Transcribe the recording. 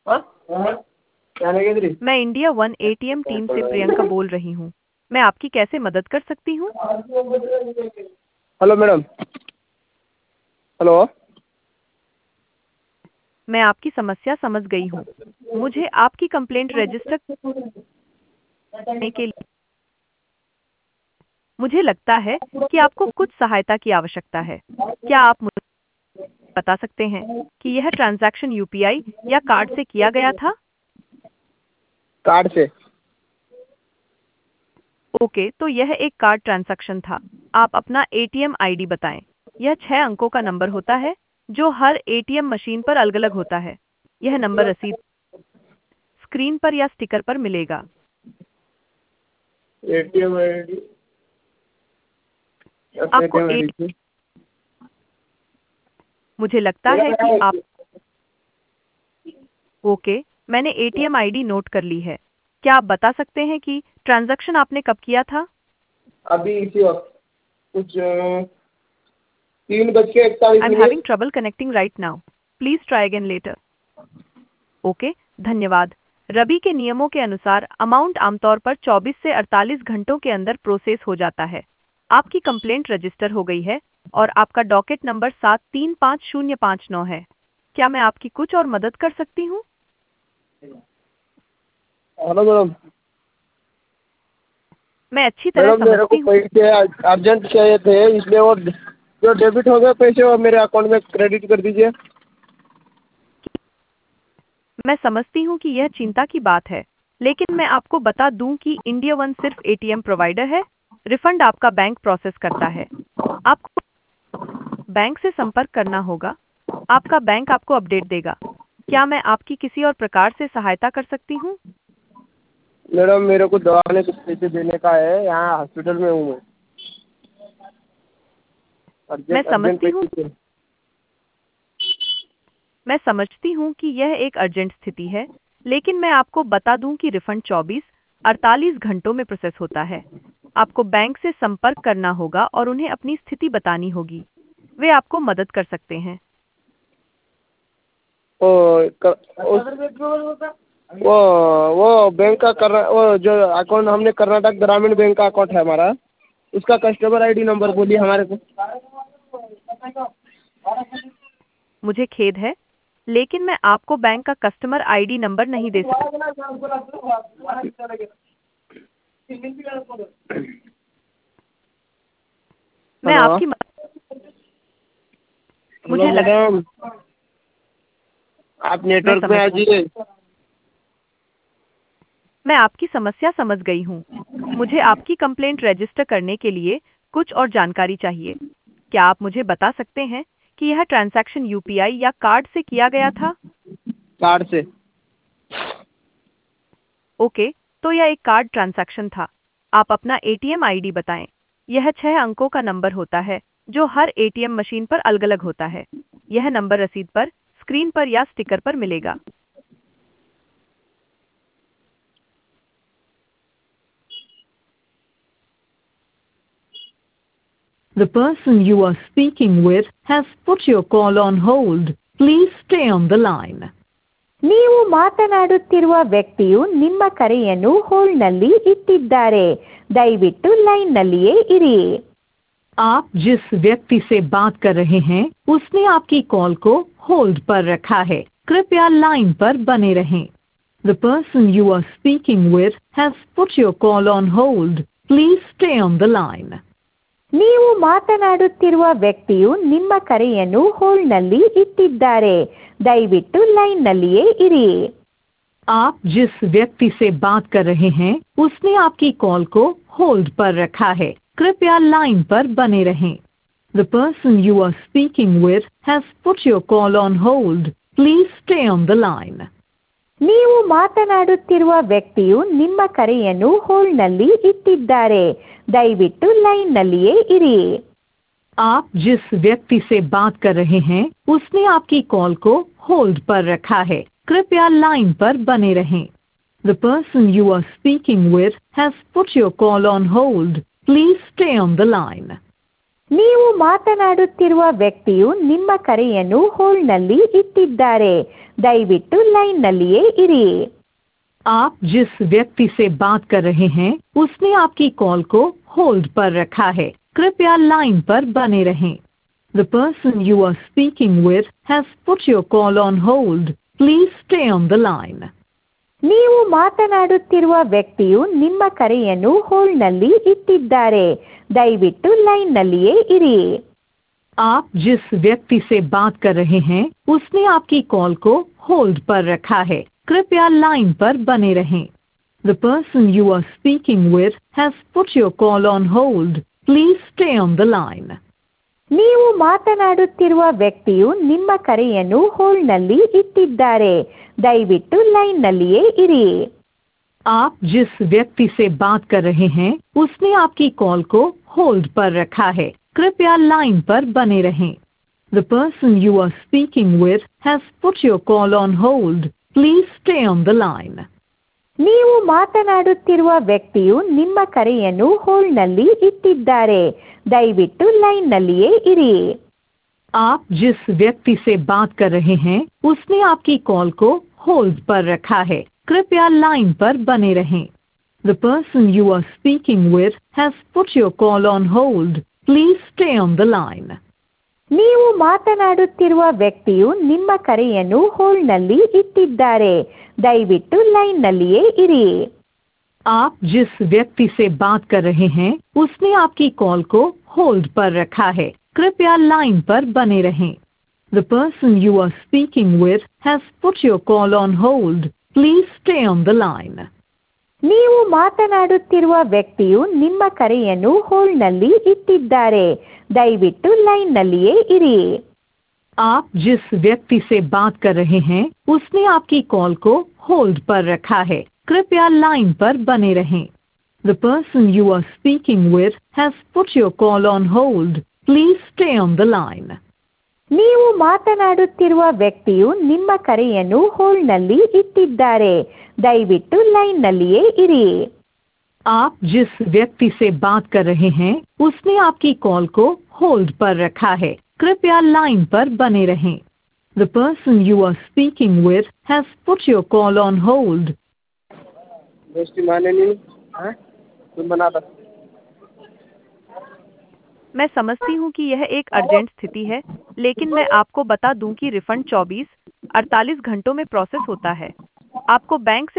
मैं India one ATM team से प्रियंका बोल रही हूँ। मैं आपकी कैसे मदद कर सकती हूँ? Hello madam. हेलो। मैं आपकी समस्या समझ गई हूँ। मुझे आपकी कंप्लेंट रजिस्टर करने के लिए मुझे लगता है कि आपको कुछ सहायता की आवश्यकता है। क्या आप मुझे बता सकते हैं कि यह ट्रांजैक्शन यूपीआई या कार्ड से किया गया था? कार्ड से। ओके, तो यह एक कार्ड ट्रांजैक्शन था। आप अपना एटीएम आईडी बताएं। यह 6 अंकों का नंबर होता है जो हर एटीएम मशीन पर अलग-अलग होता है। यह नंबर रसीद स्क्रीन पर या स्टिकर पर मिलेगा। ATM ID. आपको एटीएम आईडी से। मुझे लगता है कि आप ओके, मैंने एटीएम आईडी नोट कर ली है। क्या आप बता सकते हैं कि ट्रांजैक्शन आपने कब किया था? अभी इसी वक्त कुछ 3:41 आई एम मिनट। Having trouble connecting right now. Please try again later. Okay, धन्यवाद। रबी के नियमों के अनुसार अमाउंट आमतौर पर 24 से 48 घंटों के अंदर प्रोसेस हो जाता है। आपकी कंप्लेंट रजिस्टर हो गई है और आपका डॉकेट नंबर 735059 है। क्या मैं आपकी कुछ और मदद कर सकती हूँ? Hello madam. मैं अच्छी तरह मैडम मेरे को समझती हूँ। पैसे अर्जेंट चाहिए थे, इसलिए वो जो डेबिट हो गए पैसे वो मेरे अकाउंट में क्रेडिट कर दीजिए। मैं समझती हूँ कि यह चिंता की बात है, लेकिन मैं आपको बता दूं कि इंडिया वन सिर्फ एटीएम प्रोवाइडर है। रिफंड आपका बैंक प्रोसेस करता है। आपको बैंक से संपर्क करना होगा। आपका बैंक आपको अपडेट देगा। क्या मैं आपकी किसी और प्रकार से सहायता कर सकती हूँ? मैडम मेरे को दवाखाने के पैसे देने का है, यहाँ हॉस्पिटल में हूँ मैं। मैं अर्जेंट अर्जेंट समझती हूँ पैसे चाहिए। मैं समझती हूँ कि यह एक अर्जेंट स्थिति है, लेकिन मैं आपको बता दूं कि रिफंड 24-48 घंटों में प्रोसेस होता है। आपको बैंक से संपर्क करना होगा और उन्हें अपनी स्थिति बतानी होगी। वे आपको मदद कर सकते हैं। वो वो बैंक का वो जो अकाउंट हमने कर्नाटक ग्रामीण बैंक का अकाउंट है हमारा, उसका कस्टमर आईडी नंबर बोलिए हमारे को। मुझे खेद है, लेकिन मैं आपको बैंक का कस्टमर आईडी नंबर नहीं दे सकती। मैं हेलो। आपकी हेलो मुझे लग मैडम, आप मैं नेटवर्क में समझ आ जाइए। मैं आपकी समस्या समझ गई हूँ। मुझे आपकी कंप्लेंट रजिस्टर करने के लिए कुछ और जानकारी चाहिए। क्या आप मुझे बता सकते हैं कि यह ट्रांजैक्शन यूपीआई या कार्ड से किया गया था? कार्ड से। ओके, तो यह एक कार्ड ट्रांजैक्शन था। आप अपना एटीएम आईडी बताएं। यह 6 अंकों का नंबर होता है जो हर एटीएम मशीन पर अलग-अलग होता है। यह नंबर रसीद पर, स्क्रीन पर या स्टिकर पर मिलेगा। The person you are speaking with has put your call on hold. Please stay on the line. ನೀವು ಮಾತನಾಡುತ್ತಿರುವ ವ್ಯಕ್ತಿಯು ನಿಮ್ಮ ಕರೆಯನ್ನು ಹೋಲ್ಡ್ನಲ್ಲಿ ಇಟ್ಟಿದ್ದಾರೆ. ದಯವಿಟ್ಟು ಲೈನ್ನಲ್ಲಿಯೇ ಇರಿ. आप जिस व्यक्ति से बात कर रहे हैं उसने आपकी कॉल को होल्ड पर रखा है। कृपया लाइन पर बने रहें। The person you are speaking with has put your call on hold. Please stay on the line. ನೀವು ಮಾತನಾಡುತ್ತಿರುವ ವ್ಯಕ್ತಿಯು ನಿಮ್ಮ ಕರೆಯನ್ನು ಹೋಲ್ಡ್ನಲ್ಲಿ ಇಟ್ಟಿದ್ದಾರೆ. ದಯವಿಟ್ಟು ಲೈನ್ನಲ್ಲಿಯೇ ಇರಿ. आप जिस व्यक्ति से बात कर रहे हैं उसने आपकी कॉल को होल्ड पर रखा है। कृपया लाइन पर बने रहें। The person you are speaking with has put your call on hold. Please stay on the line. ನೀವು ಮಾತನಾಡುತ್ತಿರುವ ವ್ಯಕ್ತಿಯು ನಿಮ್ಮ ಕರೆಯನ್ನು ಹೋಲ್ಡ್ನಲ್ಲಿ ಇಟ್ಟಿದ್ದಾರೆ. ದಯವಿಟ್ಟು ಲೈನ್ನಲ್ಲಿಯೇ ಇರಿ. आप जिस व्यक्ति से बात कर रहे हैं उसने आपकी कॉल को होल्ड पर रखा है। कृपया लाइन पर बने रहें। The person you are speaking with has put your call on hold. Please stay on the line. ನೀವು ಮಾತನಾಡುತ್ತಿರುವ ವ್ಯಕ್ತಿಯು ನಿಮ್ಮ ಕರೆಯನ್ನು ಹೋಲ್ಡ್ನಲ್ಲಿ ಇಟ್ಟಿದ್ದಾರೆ. ದಯವಿಟ್ಟು ಲೈನ್ನಲ್ಲಿಯೇ ಇರಿ. आप जिस व्यक्ति से बात कर रहे हैं उसने आपकी कॉल को होल्ड पर रखा है. कृपया लाइन पर बने रहें. The person you are speaking with has put your call on hold. Please stay on the line. ನೀವು ಮಾತನಾಡುತ್ತಿರುವ ವ್ಯಕ್ತಿಯು ನಿಮ್ಮ ಕರೆಯನ್ನು ಹೋಲ್ಡ್ನಲ್ಲಿ ಇಟ್ಟಿದ್ದಾರೆ. ದಯವಿಟ್ಟು ಲೈನ್ನಲ್ಲಿಯೇ ಇರಿ. आप जिस व्यक्ति से बात कर रहे हैं उसने आपकी कॉल को होल्ड पर रखा है. कृपया लाइन पर बने रहें. The person you are speaking with has put your call on hold. Please stay on the line. ನೀವು ಮಾತನಾಡುತ್ತಿರುವ ವ್ಯಕ್ತಿಯು ನಿಮ್ಮ ಕರೆಯನ್ನು ಹೋಲ್ಡ್ನಲ್ಲಿ ಇಟ್ಟಿದ್ದಾರೆ. ದಯವಿಟ್ಟು ಲೈನ್ನಲ್ಲಿಯೇ ಇರಿ. आप जिस व्यक्ति से बात कर रहे हैं उसने आपकी कॉल को होल्ड पर रखा है. कृपया लाइन पर बने रहें. The person you are speaking with has put your call on hold. Please stay on the line. ನೀವು ಮಾತನಾಡುತ್ತಿರುವ ವ್ಯಕ್ತಿಯು ನಿಮ್ಮ ಕರೆಯನ್ನು ಹೋಲ್ಡ್ನಲ್ಲಿ ಇಟ್ಟಿದ್ದಾರೆ. ದಯವಿಟ್ಟು ಲೈನ್ನಲ್ಲಿಯೇ ಇರಿ. आप जिस व्यक्ति से बात कर रहे हैं उसने आपकी कॉल को होल्ड पर रखा है. कृपया लाइन पर बने रहें. The person you are speaking with has put your call on hold. Please stay on the line. ನೀವು ಮಾತನಾಡುತ್ತಿರುವ ವ್ಯಕ್ತಿಯು ನಿಮ್ಮ ಕರೆಯನ್ನು ಹೋಲ್ಡ್ನಲ್ಲಿ ಇಟ್ಟಿದ್ದಾರೆ. ದಯವಿಟ್ಟು ಲೈನ್ನಲ್ಲಿಯೇ ಇರಿ. आप जिस व्यक्ति से बात कर रहे हैं उसने आपकी कॉल को होल्ड पर रखा है. कृपया लाइन पर बने रहें. The person you are speaking with has put your call on hold. Please stay on the line. ನೀವು ಮಾತನಾಡುತ್ತಿರುವ ವ್ಯಕ್ತಿಯು ನಿಮ್ಮ ಕರೆಯನ್ನು ಹೋಲ್ಡ್ನಲ್ಲಿ ಇಟ್ಟಿದ್ದಾರೆ. ದಯವಿಟ್ಟು ಲೈನ್ನಲ್ಲಿಯೇ ಇರಿ. आप जिस व्यक्ति से बात कर रहे हैं उसने आपकी कॉल को होल्ड पर रखा है. कृपया लाइन पर बने रहें. The person you are speaking with has put your call on hold. Please stay on the line. ನೀವು ಮಾತನಾಡುತ್ತಿರುವ ವ್ಯಕ್ತಿಯು ನಿಮ್ಮ ಕರೆಯನ್ನು ಹೋಲ್ಡ್ನಲ್ಲಿ ಇಟ್ಟಿದ್ದಾರೆ. ದಯವಿಟ್ಟು ಲೈನ್ನಲ್ಲಿಯೇ ಇರಿ. आप जिस व्यक्ति से बात कर रहे हैं उसने आपकी कॉल को होल्ड पर रखा है. कृपया लाइन पर बने रहें. The person you are speaking with has put your call on hold. दोस्ती माने नहीं हाँ तुम बना दो. मैं समझती हूँ कि यह एक अर्जेंट स्थिति है, लेकिन मैं आपको बता दूं कि रिफंड 24-48 घंटों में प्रोसेस होता है. आपको बैंक से